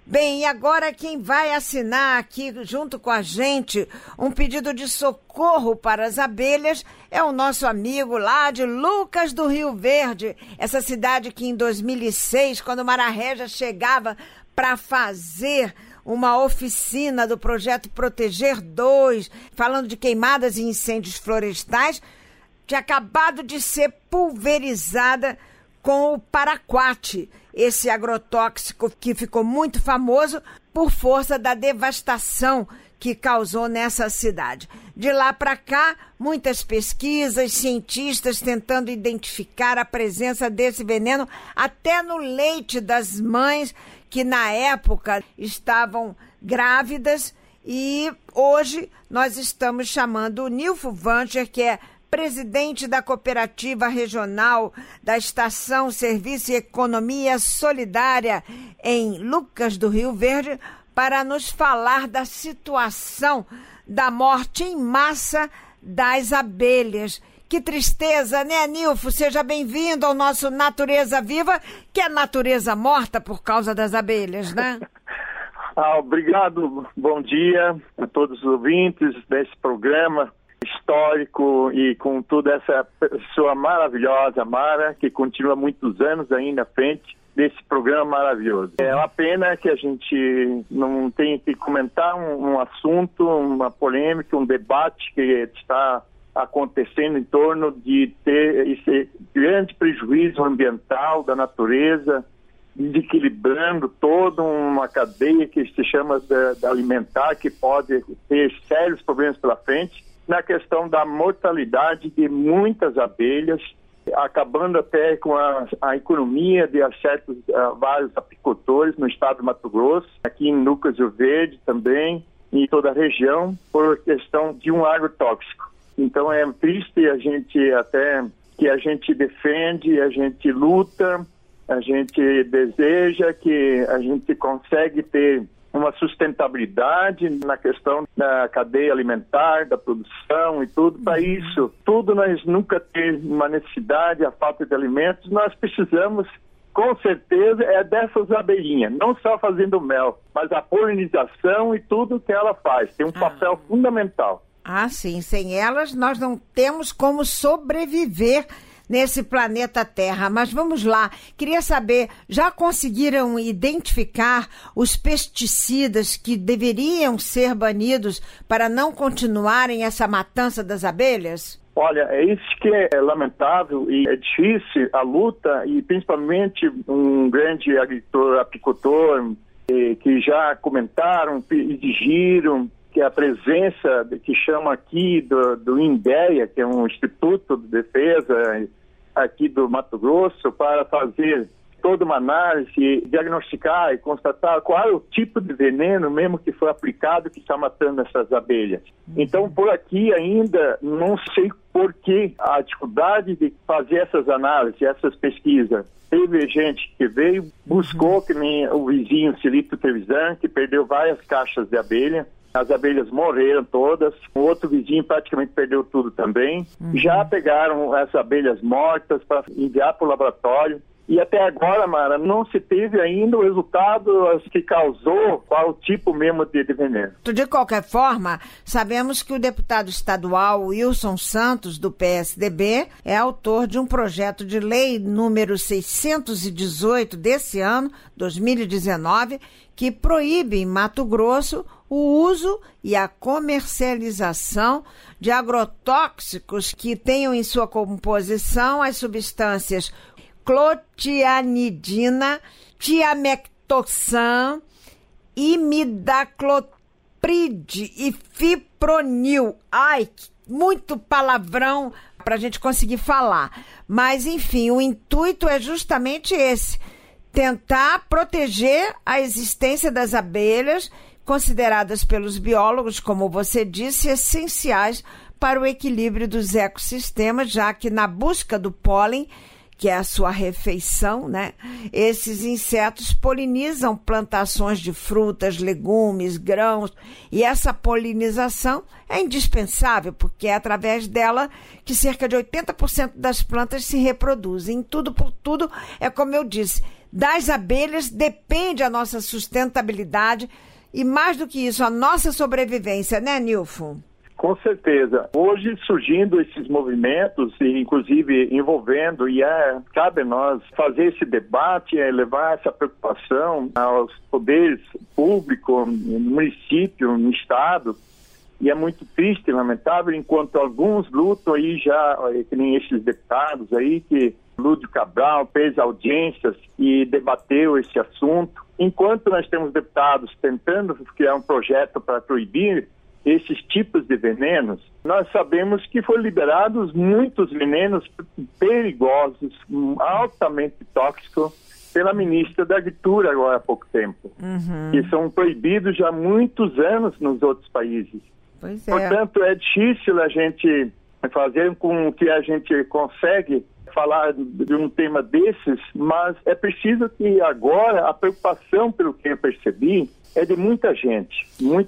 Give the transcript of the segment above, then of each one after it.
Bem, e agora quem vai assinar aqui junto com a gente um pedido de socorro para as abelhas é o nosso amigo lá de Lucas do Rio Verde, essa cidade que em 2006, quando Mara Régia chegava para fazer uma oficina do projeto Proteger 2, falando de queimadas e incêndios florestais, tinha acabado de ser pulverizada com o paraquat, esse agrotóxico que ficou muito famoso por força da devastação que causou nessa cidade. De lá para cá, muitas pesquisas, cientistas tentando identificar a presença desse veneno até no leite das mães que na época estavam grávidas, e hoje nós estamos chamando o Nilfo Vancher, que é presidente da Cooperativa Regional da Estação Serviço e Economia Solidária em Lucas do Rio Verde, para nos falar da situação da morte em massa das abelhas. Que tristeza, né, Nilfo? Seja bem-vindo ao nosso Natureza Viva, que é natureza morta por causa das abelhas, né? Obrigado, bom dia a todos os ouvintes desse programa histórico e com toda essa pessoa maravilhosa, Mara, que continua muitos anos ainda à frente desse programa maravilhoso. É uma pena que a gente não tenha que comentar um assunto, uma polêmica, um debate que está acontecendo em torno de ter esse grande prejuízo ambiental da natureza, desequilibrando toda uma cadeia que se chama da alimentar, que pode ter sérios problemas pela frente, na questão da mortalidade de muitas abelhas, acabando até com a economia de certos vários apicultores no estado do Mato Grosso, aqui em Lucas do Rio Verde também, em toda a região, por questão de um agrotóxico. Então é triste a gente defende, a gente luta, a gente deseja que a gente consegue ter uma sustentabilidade na questão da cadeia alimentar, da produção e tudo. Para isso, tudo nós nunca ter uma necessidade, a falta de alimentos, nós precisamos, com certeza, dessas abelhinhas, não só fazendo mel, mas a polinização e tudo que ela faz, tem um papel fundamental. Sim, sem elas nós não temos como sobreviver nesse planeta Terra. Mas vamos lá, queria saber, já conseguiram identificar os pesticidas que deveriam ser banidos para não continuarem essa matança das abelhas? Olha, é isso que é lamentável e é difícil a luta, e principalmente um grande apicultor que já comentaram, exigiram que a presença, que chama aqui do INDEA, que é um Instituto de Defesa aqui do Mato Grosso, para fazer toda uma análise, diagnosticar e constatar qual é o tipo de veneno mesmo que foi aplicado que está matando essas abelhas. Então, por aqui ainda não sei por que a dificuldade de fazer essas análises, essas pesquisas. Teve gente que veio, buscou, que nem o vizinho Cilito Trevisan, que perdeu várias caixas de abelha. As abelhas morreram todas, o outro vizinho praticamente perdeu tudo também. Já pegaram as abelhas mortas para enviar para o laboratório. E até agora, Mara, não se teve ainda o resultado que causou qual tipo mesmo de veneno. De qualquer forma, sabemos que o deputado estadual Wilson Santos, do PSDB, é autor de um projeto de lei número 618 desse ano, 2019, que proíbe em Mato Grosso o uso e a comercialização de agrotóxicos que tenham em sua composição as substâncias clotianidina, tiamectoxam, imidacloprid e fipronil. Ai, muito palavrão para a gente conseguir falar. Mas, enfim, o intuito é justamente esse: tentar proteger a existência das abelhas, consideradas pelos biólogos, como você disse, essenciais para o equilíbrio dos ecossistemas, já que na busca do pólen, que é a sua refeição, né? Esses insetos polinizam plantações de frutas, legumes, grãos, e essa polinização é indispensável, porque é através dela que cerca de 80% das plantas se reproduzem. Tudo por tudo, é como eu disse, das abelhas depende a nossa sustentabilidade e, mais do que isso, a nossa sobrevivência, né, Nilfo? Com certeza. Hoje surgindo esses movimentos, e inclusive envolvendo, cabe a nós fazer esse debate, levar essa preocupação aos poderes públicos, no município, no estado, e é muito triste e lamentável, enquanto alguns lutam aí já, que nem esses deputados aí, que Lúdio Cabral fez audiências e debateu esse assunto. Enquanto nós temos deputados tentando criar um projeto para proibir esses tipos de venenos, nós sabemos que foram liberados muitos venenos perigosos, altamente tóxicos, pela ministra da Agricultura agora há pouco tempo, que são proibidos já há muitos anos nos outros países. Pois é. Portanto, é difícil a gente fazer com que a gente consegue falar de um tema desses, mas é preciso que agora a preocupação, pelo que eu percebi, é de muita gente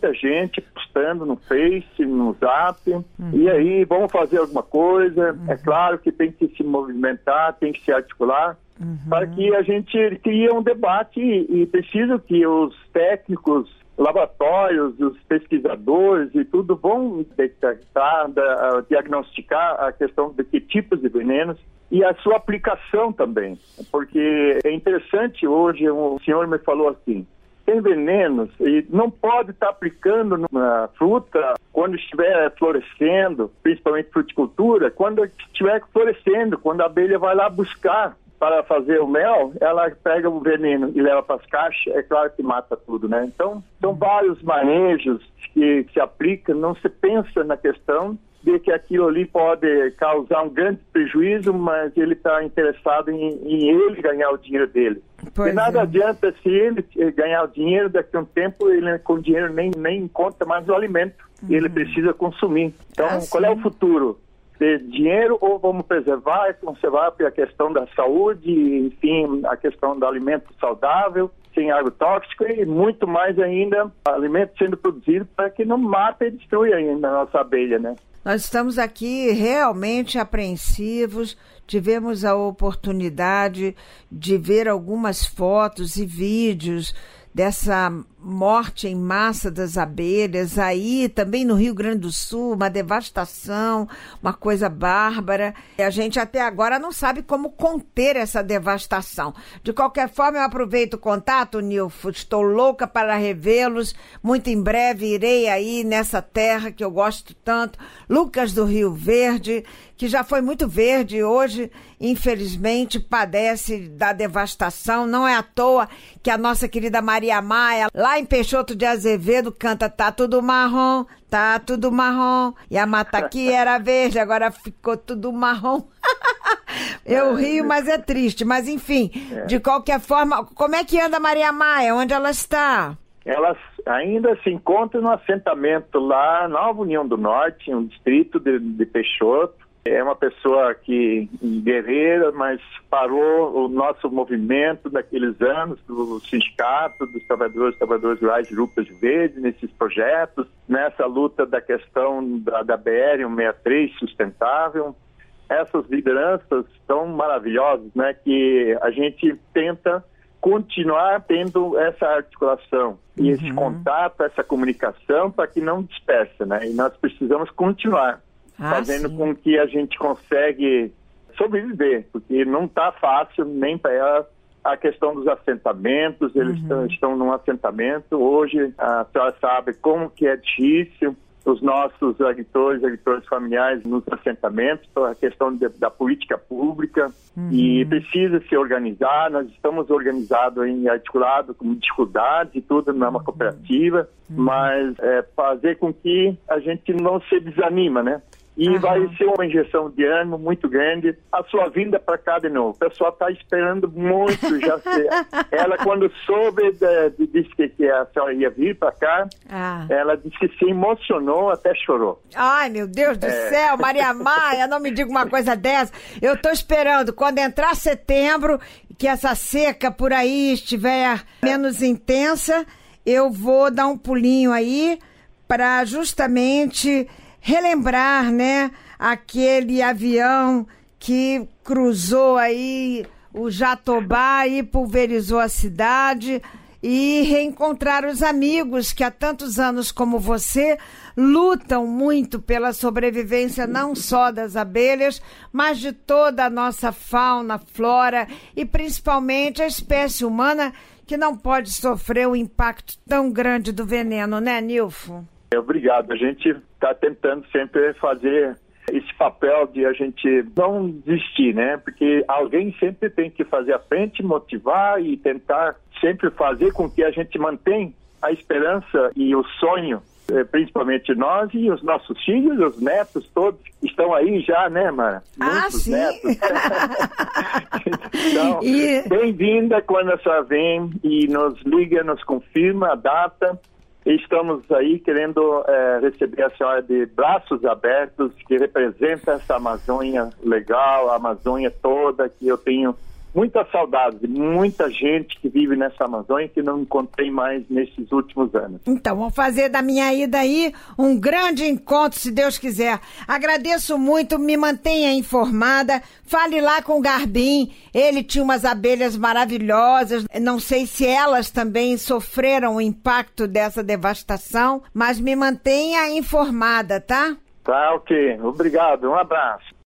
postando no Face, no Zap, e aí vamos fazer alguma coisa. É claro que tem que se movimentar, tem que se articular, para que a gente crie um debate e preciso que os técnicos, laboratórios, os pesquisadores e tudo vão detectar, diagnosticar a questão de que tipos de venenos e a sua aplicação também, porque é interessante hoje, o senhor me falou assim, tem venenos e não pode estar aplicando na fruta quando estiver florescendo, principalmente fruticultura, quando estiver florescendo, quando a abelha vai lá buscar para fazer o mel, ela pega o veneno e leva para as caixas, é claro que mata tudo, né? Então, são vários manejos que se aplicam, não se pensa na questão de que aquilo ali pode causar um grande prejuízo, mas ele está interessado em ele ganhar o dinheiro dele. Pois e nada é. adianta se ele ganhar o dinheiro, daqui a um tempo ele com o dinheiro nem encontra mais o alimento, e ele precisa consumir. Então, qual é o futuro? Ter dinheiro ou vamos preservar e conservar a questão da saúde, enfim, a questão do alimento saudável, sem agrotóxico e muito mais ainda alimento sendo produzido para que não mate e destrua ainda a nossa abelha, né? Nós estamos aqui realmente apreensivos, tivemos a oportunidade de ver algumas fotos e vídeos dessa morte em massa das abelhas, aí também no Rio Grande do Sul, uma devastação, uma coisa bárbara. E a gente até agora não sabe como conter essa devastação. De qualquer forma, eu aproveito o contato, Nilfo, estou louca para revê-los. Muito em breve irei aí nessa terra que eu gosto tanto, Lucas do Rio Verde, que já foi muito verde, hoje, infelizmente, padece da devastação. Não é à toa que a nossa querida Maria Maia, lá em Peixoto de Azevedo, canta Tá tudo marrom, e a mata aqui era verde, agora ficou tudo marrom. Eu rio, mas é triste. Mas, enfim, de qualquer forma, como é que anda a Maria Maia? Onde ela está? Ela ainda se encontra no assentamento lá, Nova União do Norte, um distrito de Peixoto. É uma pessoa que guerreira, mas parou o nosso movimento daqueles anos, do sindicato, dos trabalhadores rurais de Lucas do Verde, nesses projetos, nessa luta da questão da BR-163 sustentável. Essas lideranças são maravilhosas, né, que a gente tenta continuar tendo essa articulação e esse contato, essa comunicação para que não disperse, né, e nós precisamos continuar. Fazendo com que a gente consegue sobreviver, porque não está fácil nem para ela a questão dos assentamentos, eles estão num assentamento. Hoje a senhora sabe como que é difícil os nossos agricultores familiares nos assentamentos, a questão da política pública, e precisa se organizar. Nós estamos organizados articulado com dificuldades e tudo numa cooperativa, mas fazer com que a gente não se desanima, né? E vai ser uma injeção de ânimo muito grande a sua vinda para cá de novo. O pessoal está esperando muito. Já ela, quando soube, disse que a senhora ia vir para cá, ela disse que se emocionou, até chorou. Ai, meu Deus do céu, Maria Maia, não me diga uma coisa dessa. Eu estou esperando, quando entrar setembro, que essa seca por aí estiver menos intensa, eu vou dar um pulinho aí para justamente relembrar, né, aquele avião que cruzou aí o Jatobá aí pulverizou a cidade e reencontrar os amigos que há tantos anos como você lutam muito pela sobrevivência não só das abelhas, mas de toda a nossa fauna, flora e principalmente a espécie humana que não pode sofrer o impacto tão grande do veneno, né, Nilfo? Obrigado. A gente está tentando sempre fazer esse papel de a gente não desistir, né? Porque alguém sempre tem que fazer a frente, motivar e tentar sempre fazer com que a gente mantenha a esperança e o sonho, principalmente nós e os nossos filhos, os netos todos estão aí já, né, Mara? Muitos sim. netos. Então, bem-vinda quando a senhora vem e nos liga, nos confirma a data. Estamos aí querendo receber a senhora de braços abertos, que representa essa Amazônia legal, a Amazônia toda, que eu tenho muita saudade de muita gente que vive nessa Amazônia que não encontrei mais nesses últimos anos. Então, vamos fazer da minha ida aí um grande encontro, se Deus quiser. Agradeço muito, me mantenha informada, fale lá com o Garbim, ele tinha umas abelhas maravilhosas, não sei se elas também sofreram o impacto dessa devastação, mas me mantenha informada, tá? Tá, ok. Obrigado, um abraço.